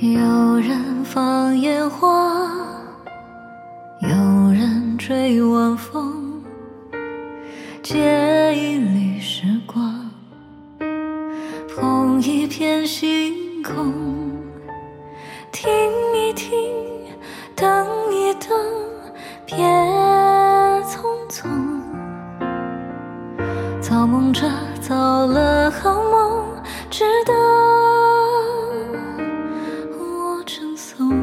有人放烟花，有人追晚风，借一缕时光，捧一片星空，听一听，等一等，别匆匆，造梦着造了好梦，值得我称颂。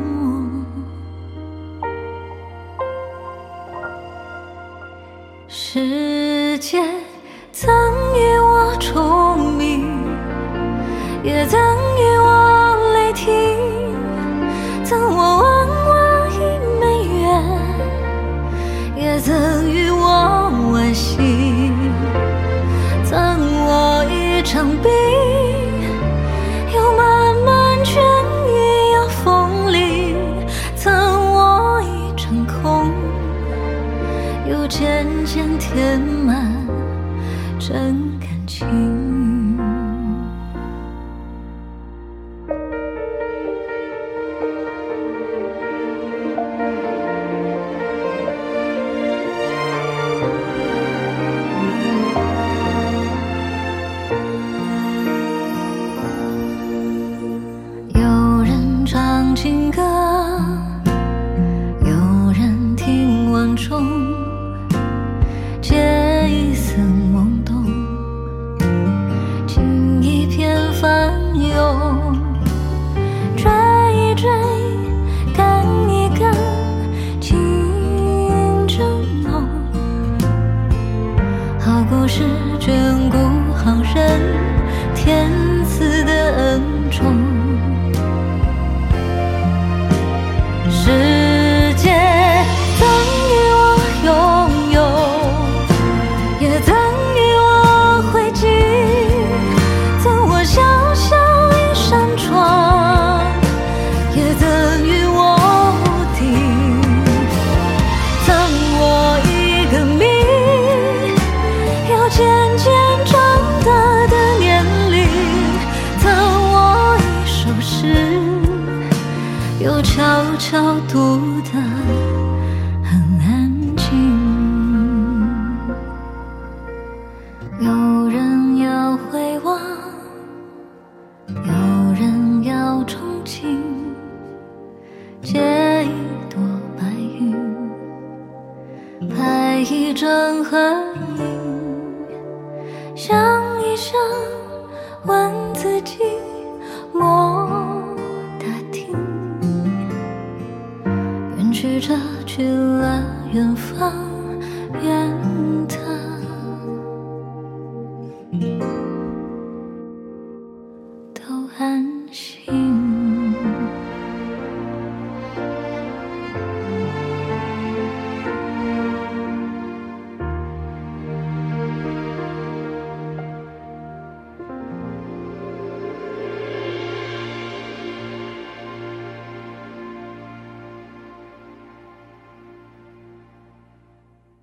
世界赠予我聪明，也赠予我雷霆，赠我11000亿美元，也赠予我惋惜，赠我一场病，有漫漫痊愈要风铃，赠我一场空，又渐渐填满真感情。有人唱情歌，有人听晚钟，借一丝懵懂，情一片翻涌，追一追，干一干，情正浓。好故事眷顾好人，天赐的恩宠。世界赠予我拥有，也赠予我灰烬，赠我小小一扇窗，也赠予我屋顶，赠我一个谜，有渐渐长大的年龄，赠我一首诗，又悄悄读得很安静。有人要回望，有人要憧憬，借一朵白云，拍一张合影，想一想，问自己，莫打听，远去着去了远方，远的。